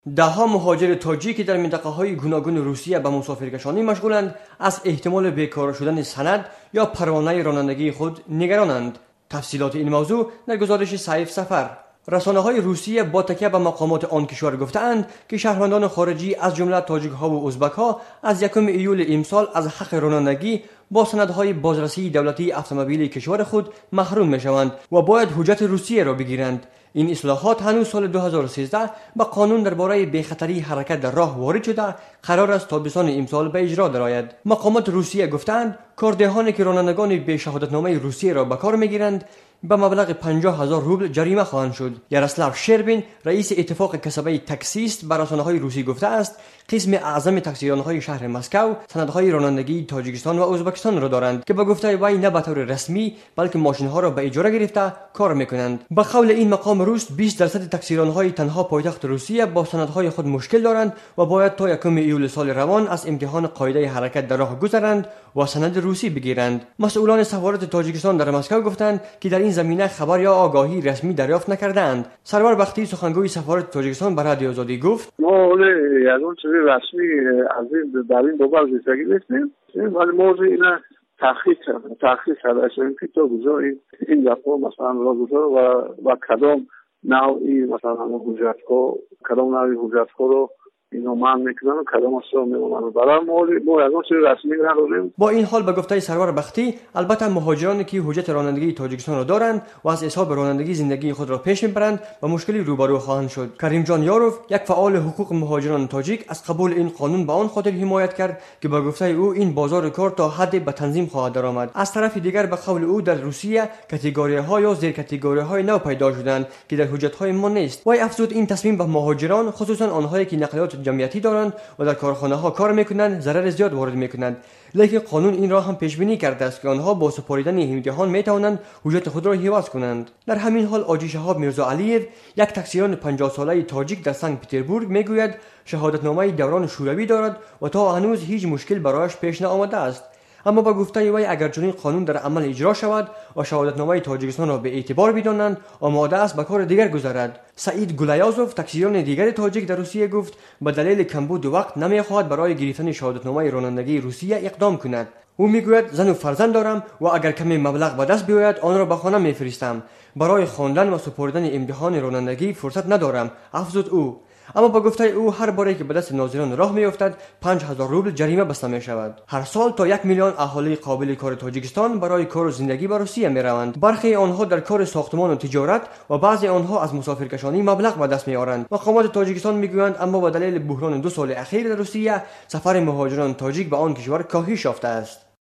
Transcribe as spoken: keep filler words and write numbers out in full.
دهها مهاجر تاجیک که در منطقه‌های گوناگون روسیه به مسافرکشانی مشغولند از احتمال بیکار شدن سند یا پروانه رانندگی خود نگرانند. تفصیلات این موضوع در گزارش سیف سفر. رسانه‌های روسیه با تکیه به مقامات آن کشور گفته‌اند که شهروندان خارجی از جمله تاجیک‌ها و ازبک‌ها از یکم ایول امسال از حق رانندگی با سندهای بازرسی دولتی اتومبیل کشور خود محروم می‌شوند و باید حجت روسیه را بگیرند. این اصلاحات هنوز سال دو هزار و سیزده با قانون درباره بی‌خطری حرکت در راه وارد شده قرار است تابستان امسال به اجرا درآید. مقامات روسیه گفتند کاردهانی که رانندگان بی شهادتنامه روسیه را به کار می‌گیرند به مبلغ پنجاه هزار روبل جریمه خواهند شد. یاروسلاو شربین رئیس اتفاق کسبه تاکسیست به رسانه‌های روسی گفته است قسم اعظم تاکسیران‌های شهر مسکو سندهای رانندگی تاجیکستان و ازبکستان را دارند که به گفته وی نه به طور رسمی بلکه ماشین‌ها را به اجاره گرفته کار می‌کنند. به قول این مقام روس بیست درصد تاکسیران‌های تنها پایتخت روسیه با سندهای خود مشکل دارند و باید تا یکم ایول سال روان از امتحان قاعده حرکت در راه گذرند و سند روسی بگیرند. مسئولان سفارت تاجیکستان در مسکو گفتند که در این زمینه خبر یا آگاهی رسمی دریافت نکردند. سرور بختی سخنگوی سفارت تاجیکستان به رادیو آزادی گفت ما یگان چیزی رسمی از این در این بابت رسیدگی نیستیم، ولی موضوع اینا تحقیق کرده تحقیق کرده است که تو گذاری این دفعه مثلا را گذار و و کدام نوعی مثلا حجت کو کدام نوعی حجت کو رو اینو من میکنم و کدام اصلا میمونم برای مولی ما یگان چیزی رسمی نداریم. با این حال به گفته سرور بختی البته مهاجرانی که حجت رانندگی تاجیکستان را دارند و از حساب رانندگی زندگی خود را پیش میبرند و مشکلی روبرو خواهند شد. کریم جان یاروف یک فعال حقوق مهاجران تاجیک از قبول این قانون به آن خاطر حمایت کرد که به گفته او این بازار کار تا حد به تنظیم خواهد درآمد. از طرف دیگر به قول او در روسیه کاتگوری ها یا زیر کاتگوری های نو پیدا شدند که در حجت های ما نیست. وی افزود این تصمیم به مهاجران خصوصا آنهایی که نقلیات جمعیتی دارند و در کارخانه ها کار میکنند ضرر زیاد وارد میکنند، لیکن قانون این را هم پیش بینی کرده است که آنها با سپاریدن امتحان میتوانند حجت خود را حفظ کنند. در همین حال آجی شهاب میرزا علیف یک تاکسیران پنجاه ساله تاجیک در سنت پترزبورگ میگوید شهادتنامه دوران شوروی دارد و تا هنوز هیچ مشکل برایش پیش نآمده است. اما با گفته وی اگر چنین قانون در عمل اجرا شود و شهادتنامه تاجیکستان را به اعتبار بدانند آماده است به کار دیگر گذرد. سعید گولیازوف تاکسیران دیگر تاجیک در روسیه گفت به دلیل کمبود وقت نمیخواهد برای گرفتن شهادتنامه رانندگی روسیه اقدام کند. او میگوید زن و فرزند دارم و اگر کمی مبلغ به دست بیاید آن را به خانه میفرستم. برای خواندن و سپردن امتحان رانندگی فرصت ندارم، افزود او. اما با گفته او هر باری که به دست ناظران راه میافتد پنج هزار روبل جریمه بسته می شود. هر سال تا یک میلیون اهالی قابل کار تاجیکستان برای کار و زندگی به روسیه می روند. برخی آنها در کار ساختمان و تجارت و بعضی آنها از مسافرکشانی مبلغ به دست می آورند. مقامات تاجیکستان میگویند اما با دلیل بحران دو سال اخیر در روسیه سفر مهاجران تاجیک به آن کشور کاهش یافته است.